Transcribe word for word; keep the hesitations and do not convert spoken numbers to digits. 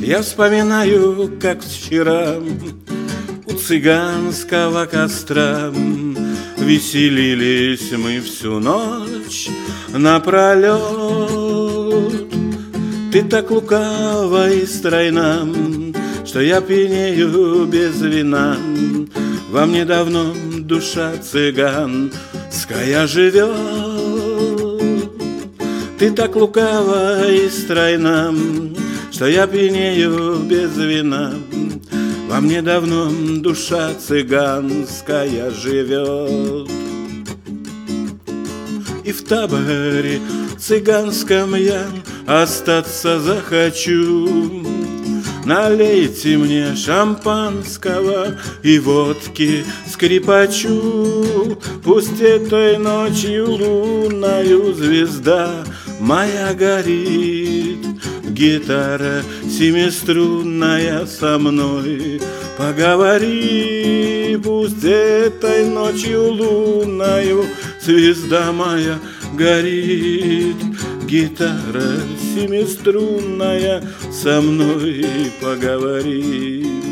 Я вспоминаю, как вчера у цыганского костра веселились мы всю ночь напролет. Ты так лукава и стройна, что я пьянею без вина. Во мне давно душа цыганская живет. Ты так лукава и стройна, что я пьянею без вина. Во мне давно душа цыганская живет. И в таборе цыганском я остаться захочу. Налейте мне шампанского и водки скрипачу. Пусть этой ночью лунною звезда моя горит. Гитара семиструнная со мной поговори. Пусть этой ночью лунною звезда моя горит. Гитара семиструнная со мной поговори.